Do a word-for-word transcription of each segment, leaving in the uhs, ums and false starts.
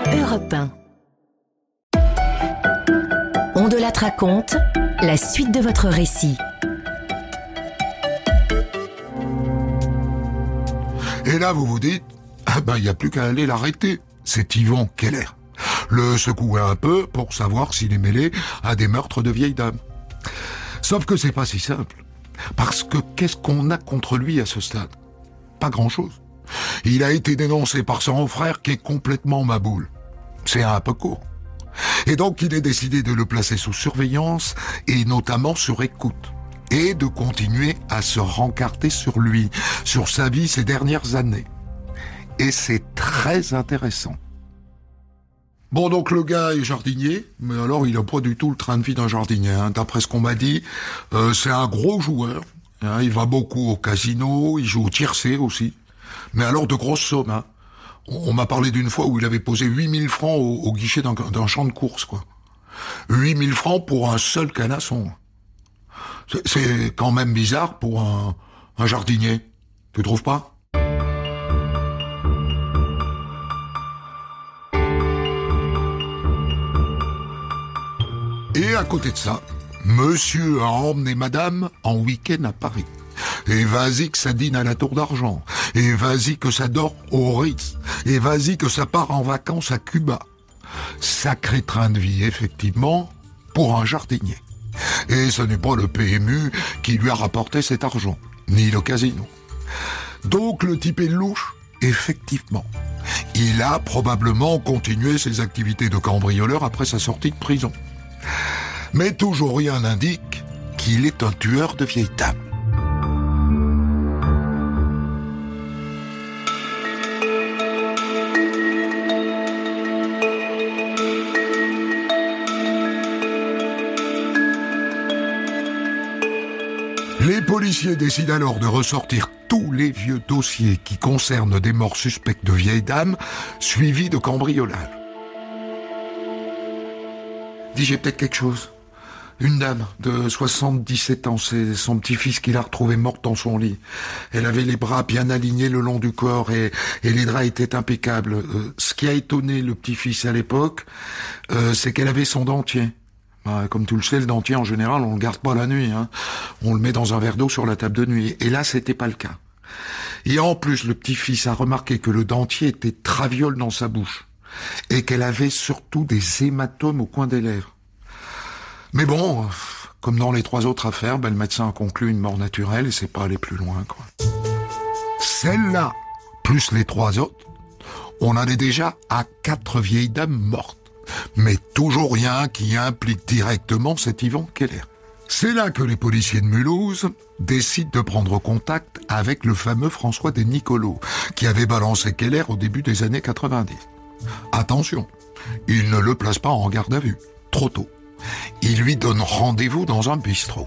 Europe un. On de la raconte, la suite de votre récit. Et là, vous vous dites, ah ben, il n'y a plus qu'à aller l'arrêter. C'est Yvan Keller. Le secouer un peu pour savoir s'il est mêlé à des meurtres de vieilles dames. Sauf que c'est pas si simple. Parce que qu'est-ce qu'on a contre lui à ce stade? Pas grand-chose. Il a été dénoncé par son frère qui est complètement maboule. C'est un peu court. Et donc il est décidé de le placer sous surveillance et notamment sur écoute. Et de continuer à se rencarter sur lui, sur sa vie ces dernières années. Et c'est très intéressant. Bon, donc le gars est jardinier, mais alors il a pas du tout le train de vie d'un jardinier. Hein. D'après ce qu'on m'a dit, euh, c'est un gros joueur. Hein. Il va beaucoup au casino, il joue au tiercé aussi. Mais alors de grosses sommes. Hein. On, on m'a parlé d'une fois où il avait posé huit mille francs au, au guichet d'un, d'un champ de course, quoi. huit mille francs pour un seul canasson. C'est, c'est quand même bizarre pour un, un jardinier. Tu trouves pas? Et à côté de ça, monsieur a emmené madame en week-end à Paris. Et vas-y que ça dîne à la Tour d'Argent. Et vas-y que ça dort au Ritz. Et vas-y que ça part en vacances à Cuba. Sacré train de vie, effectivement, pour un jardinier. Et ce n'est pas le P M U qui lui a rapporté cet argent, ni le casino. Donc le type est louche, effectivement. Il a probablement continué ses activités de cambrioleur après sa sortie de prison. Mais toujours rien n'indique qu'il est un tueur de vieilles dames. Les policiers décident alors de ressortir tous les vieux dossiers qui concernent des morts suspectes de vieilles dames, suivis de cambriolage. Dis, j'ai peut-être quelque chose. Une dame de soixante-dix-sept ans, c'est son petit-fils qui l'a retrouvée morte dans son lit. Elle avait les bras bien alignés le long du corps et, et les draps étaient impeccables. Euh, ce qui a étonné le petit-fils à l'époque, euh, c'est qu'elle avait son dentier. Bah, comme tu le sais, le dentier, en général, on le garde pas la nuit. Hein. On le met dans un verre d'eau sur la table de nuit. Et là, c'était pas le cas. Et en plus, le petit-fils a remarqué que le dentier était traviole dans sa bouche. Et qu'elle avait surtout des hématomes au coin des lèvres. Mais bon, comme dans les trois autres affaires, ben, le médecin a conclu une mort naturelle et c'est pas aller plus loin, quoi. Celle-là, plus les trois autres, on en est déjà à quatre vieilles dames mortes. Mais toujours rien qui implique directement cet Yvan Keller. C'est là que les policiers de Mulhouse décident de prendre contact avec le fameux François Desnicolos, qui avait balancé Keller au début des années quatre-vingt-dix. Attention, il ne le place pas en garde à vue, trop tôt. Il lui donne rendez-vous dans un bistrot.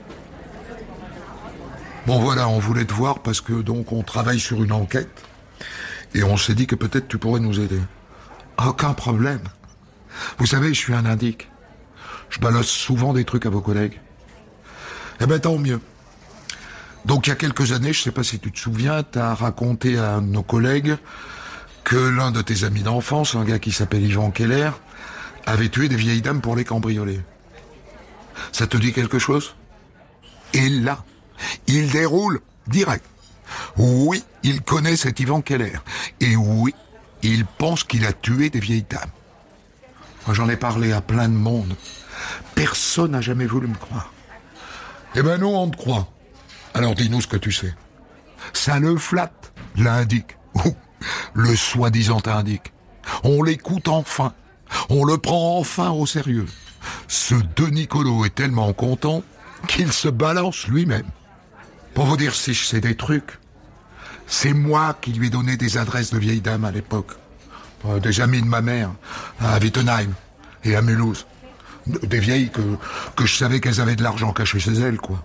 Bon voilà, on voulait te voir parce que donc on travaille sur une enquête et on s'est dit que peut-être tu pourrais nous aider. Aucun problème. Vous savez, je suis un indique. Je balance souvent des trucs à vos collègues. Eh ben tant mieux. Donc il y a quelques années, je sais pas si tu te souviens, t'as raconté à un de nos collègues que l'un de tes amis d'enfance, un gars qui s'appelle Yvan Keller, avait tué des vieilles dames pour les cambrioler. Ça te dit quelque chose? Et là, il déroule direct. Oui, il connaît cet Yvan Keller. Et oui, il pense qu'il a tué des vieilles dames. Moi, j'en ai parlé à plein de monde. Personne n'a jamais voulu me croire. Eh ben nous, on te croit. Alors dis-nous ce que tu sais. Ça le flatte, l'indique. Ou le soi-disant indique. On l'écoute enfin. On le prend enfin au sérieux. Ce Desnicolos est tellement content qu'il se balance lui-même. Pour vous dire si je sais des trucs, c'est moi qui lui ai donné des adresses de vieilles dames à l'époque. Euh, des amies de ma mère, à Wittenheim et à Mulhouse. Des vieilles que, que je savais qu'elles avaient de l'argent caché chez elles, quoi.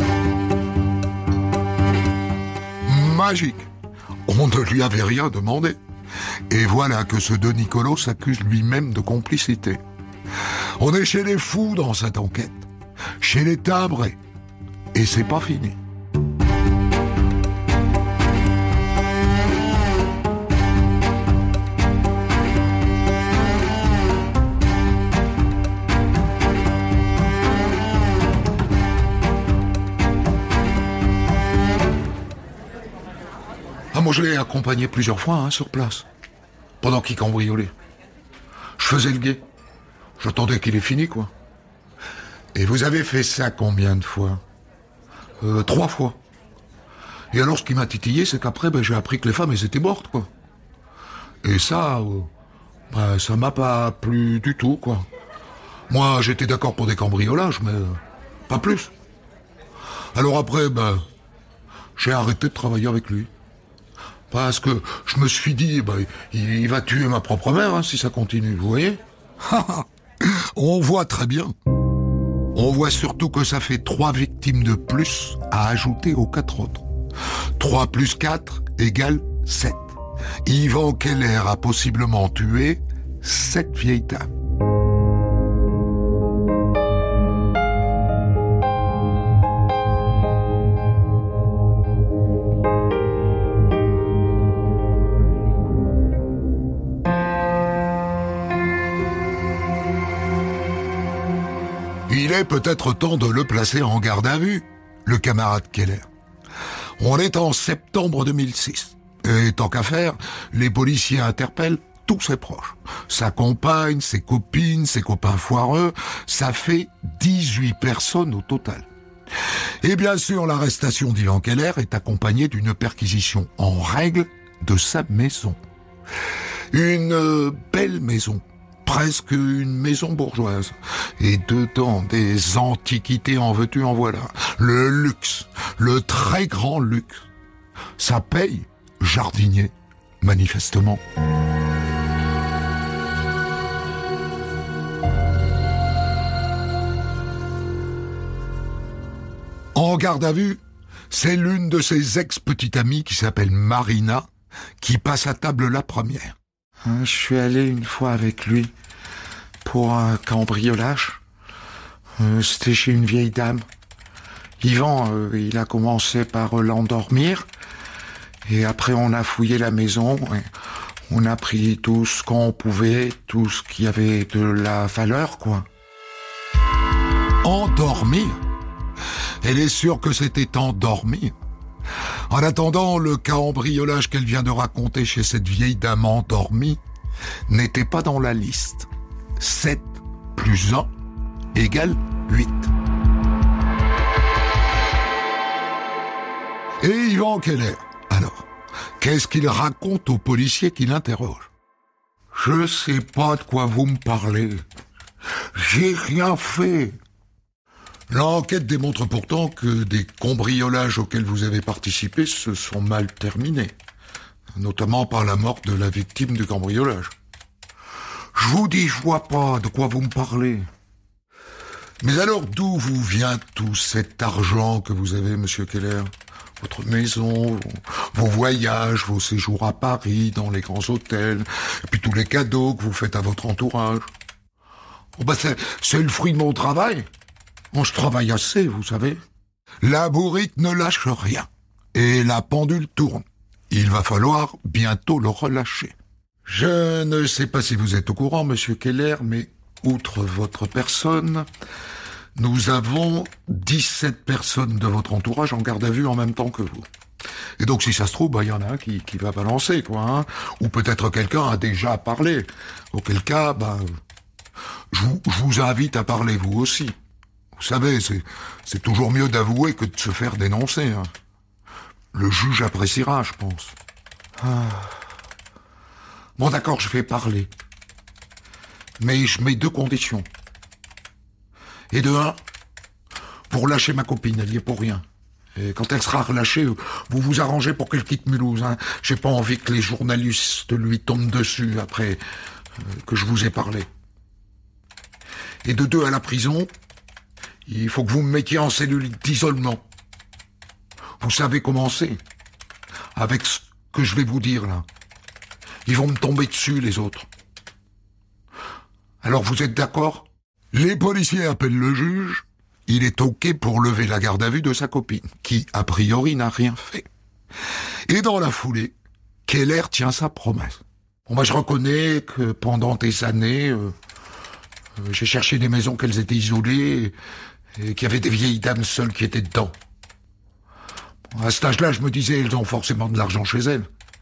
Magique. On ne lui avait rien demandé. Et voilà que ce Desnicolos s'accuse lui-même de complicité. On est chez les fous dans cette enquête. Chez les timbrés. Et c'est pas fini. je l'ai accompagné plusieurs fois hein, sur place, pendant qu'il cambriolait. Je faisais le guet. J'attendais qu'il ait fini, quoi. Et vous avez fait ça combien de fois? euh, Trois fois. Et alors, ce qui m'a titillé, c'est qu'après, ben, j'ai appris que les femmes, elles étaient mortes, quoi. Et ça, euh, ben, ça m'a pas plu du tout, quoi. Moi, j'étais d'accord pour des cambriolages, mais euh, pas plus. Alors après, ben, j'ai arrêté de travailler avec lui. Parce que je me suis dit, ben, il, il va tuer ma propre mère hein, si ça continue, vous voyez? On voit très bien. On voit surtout que ça fait trois victimes de plus à ajouter aux quatre autres. trois plus quatre égale sept. Yvan Keller a possiblement tué sept vieilles dames. Il est peut-être temps de le placer en garde à vue, le camarade Keller. On est en septembre deux mille six. Et tant qu'à faire, les policiers interpellent tous ses proches. Sa compagne, ses copines, ses copains foireux, ça fait dix-huit personnes au total. Et bien sûr, l'arrestation d'Yvan Keller est accompagnée d'une perquisition en règle de sa maison. Une euh, belle maison. Presque une maison bourgeoise. Et dedans, des antiquités en veux-tu, en voilà. Le luxe, le très grand luxe. Ça paye, jardinier, manifestement. En garde à vue, c'est l'une de ses ex-petites amies qui s'appelle Marina qui passe à table la première. Je suis allé une fois avec lui pour un cambriolage. Euh, c'était chez une vieille dame. Yvan, euh, il a commencé par l'endormir. Et après, on a fouillé la maison. On a pris tout ce qu'on pouvait, tout ce qui avait de la valeur, quoi. Endormir? Elle est sûre que c'était endormir. En attendant, le cambriolage qu'elle vient de raconter chez cette vieille dame endormie n'était pas dans la liste. sept plus un égale huit. Et Yvan Keller, alors, qu'est-ce qu'il raconte aux policiers qui l'interrogent? Je sais pas de quoi vous me parlez. J'ai rien fait. L'enquête démontre pourtant que des cambriolages auxquels vous avez participé se sont mal terminés, notamment par la mort de la victime du cambriolage. Je vous dis, je vois pas de quoi vous me parlez. Mais alors, d'où vous vient tout cet argent que vous avez, monsieur Keller? Votre maison, vos, vos voyages, vos séjours à Paris, dans les grands hôtels, et puis tous les cadeaux que vous faites à votre entourage. Oh ben c'est, c'est le fruit de mon travail. Bon, je travaille assez, vous savez. La bourrique ne lâche rien. Et la pendule tourne. Il va falloir bientôt le relâcher. Je ne sais pas si vous êtes au courant, monsieur Keller, mais outre votre personne, nous avons dix-sept personnes de votre entourage en garde à vue en même temps que vous. Et donc, si ça se trouve, bah, y en a un qui, qui va balancer, quoi, hein. Ou peut-être quelqu'un a déjà parlé. Auquel cas, bah, je vous, je vous invite à parler vous aussi. Vous savez, c'est, c'est toujours mieux d'avouer que de se faire dénoncer, hein. Le juge appréciera, je pense. Ah. Bon, d'accord, je vais parler. Mais je mets deux conditions. Et de un, vous relâchez ma copine, elle y est pour rien. Et quand elle sera relâchée, vous vous arrangez pour qu'elle quitte Mulhouse, hein. J'ai pas envie que les journalistes lui tombent dessus après euh, que je vous ai parlé. Et de deux, à la prison, il faut que vous me mettiez en cellule d'isolement. Vous savez comment c'est. Avec ce que je vais vous dire, là. Ils vont me tomber dessus, les autres. Alors, vous êtes d'accord? Les policiers appellent le juge. Il est OK pour lever la garde à vue de sa copine, qui, a priori, n'a rien fait. Et dans la foulée, Keller tient sa promesse. Bon, bah, je reconnais que pendant des années, euh, euh, j'ai cherché des maisons qu'elles étaient isolées et, et qu'il y avait des vieilles dames seules qui étaient dedans. Bon, à cet âge-là, je me disais, elles ont forcément de l'argent chez elles.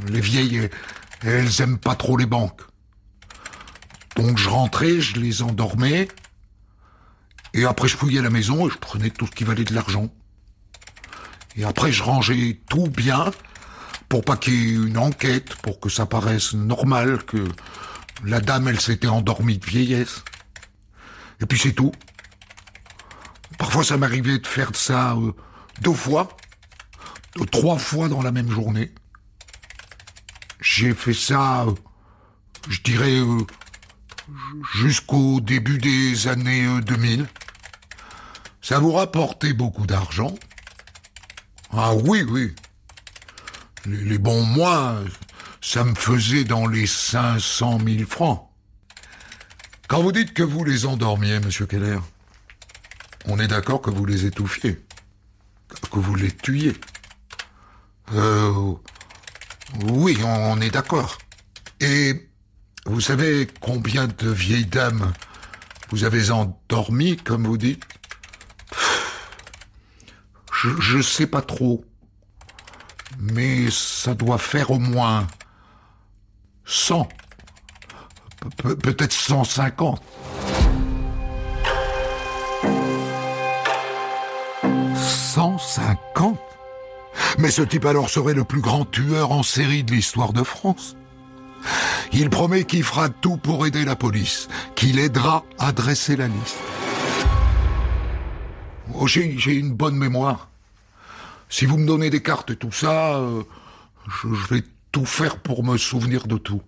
Les vieilles, elles aiment pas trop les banques. Donc je rentrais, je les endormais, et après je fouillais la maison et je prenais tout ce qui valait de l'argent. Et après je rangeais tout bien, pour pas qu'il y ait une enquête, pour que ça paraisse normal que la dame, elle s'était endormie de vieillesse. Et puis c'est tout. Parfois ça m'arrivait de faire ça euh, deux fois, euh, trois fois dans la même journée. J'ai fait ça, euh, je dirais, euh, jusqu'au début des années euh, deux mille. Ça vous rapportait beaucoup d'argent? Ah oui, oui. Les, les bons mois, ça me faisait dans les cinq cent mille francs. Quand vous dites que vous les endormiez, monsieur Keller, on est d'accord que vous les étouffiez, que vous les tuiez. Euh, oui, on est d'accord. Et vous savez combien de vieilles dames vous avez endormies, comme vous dites? Je, je sais pas trop. Mais ça doit faire au moins cent. Pe- peut-être cent cinquante. cent cinquante? Mais ce type alors serait le plus grand tueur en série de l'histoire de France. Il promet qu'il fera tout pour aider la police, qu'il aidera à dresser la liste. Oh, j'ai, j'ai une bonne mémoire. Si vous me donnez des cartes et tout ça, euh, je, je vais tout faire pour me souvenir de tout.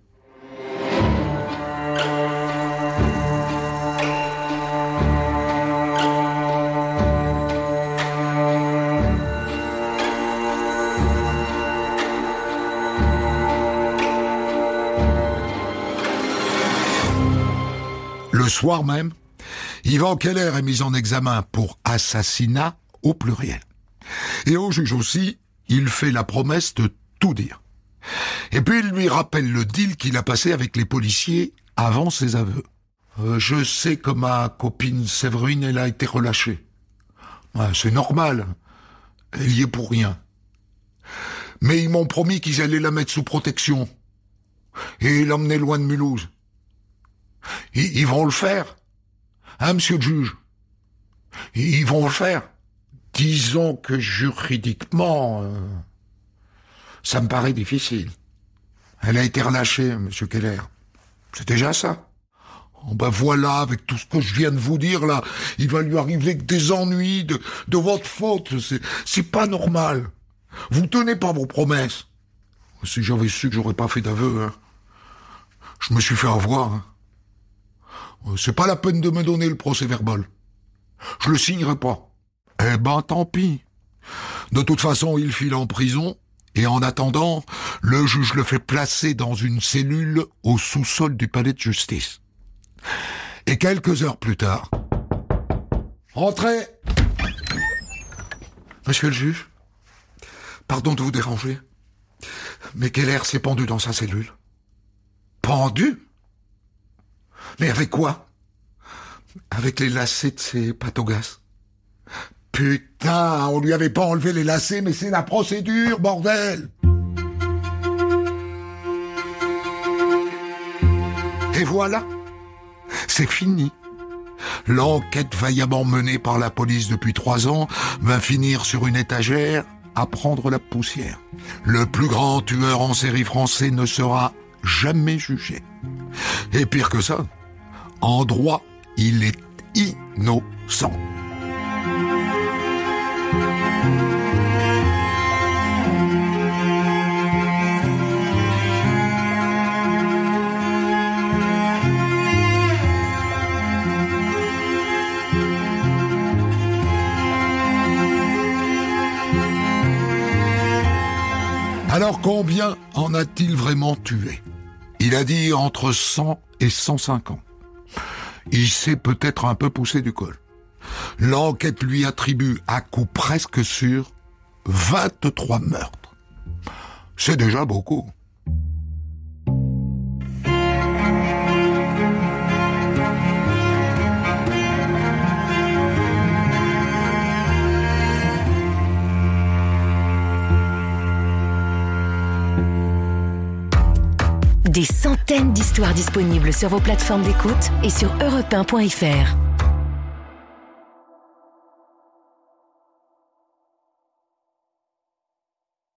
Le soir même, Yvan Keller est mis en examen pour assassinat au pluriel. Et au juge aussi, il fait la promesse de tout dire. Et puis il lui rappelle le deal qu'il a passé avec les policiers avant ses aveux. Euh, je sais que ma copine Séverine, elle a été relâchée. Ouais, c'est normal, elle y est pour rien. Mais ils m'ont promis qu'ils allaient la mettre sous protection et l'emmener loin de Mulhouse. Ils, ils vont le faire, hein, monsieur le juge? Ils, ils vont le faire. Disons que juridiquement, euh, ça me paraît difficile. Elle a été relâchée, monsieur Keller. C'est déjà ça. Oh ben voilà, avec tout ce que je viens de vous dire là, il va lui arriver que des ennuis de, de votre faute. C'est, c'est pas normal. Vous tenez pas vos promesses. Si j'avais su que j'aurais pas fait d'aveu, hein, je me suis fait avoir. Hein. C'est pas la peine de me donner le procès verbal. Je le signerai pas. Eh ben, tant pis. De toute façon, il file en prison, et en attendant, le juge le fait placer dans une cellule au sous-sol du palais de justice. Et quelques heures plus tard... Entrez! Monsieur le juge, pardon de vous déranger, mais Keller s'est pendu dans sa cellule. Pendu? Mais avec quoi? Avec les lacets de ses pattes au gaz. Putain, on lui avait pas enlevé les lacets, mais c'est la procédure, bordel! Et voilà, c'est fini. L'enquête vaillamment menée par la police depuis trois ans va finir sur une étagère à prendre la poussière. Le plus grand tueur en série français ne sera jamais jugé. Et pire que ça, en droit, il est innocent. Alors combien en a-t-il vraiment tué? Il a dit entre cent et cent cinquante. Il s'est peut-être un peu poussé du col. L'enquête lui attribue à coup presque sûr vingt-trois meurtres. C'est déjà beaucoup. Des centaines d'histoires disponibles sur vos plateformes d'écoute et sur europe un point f r.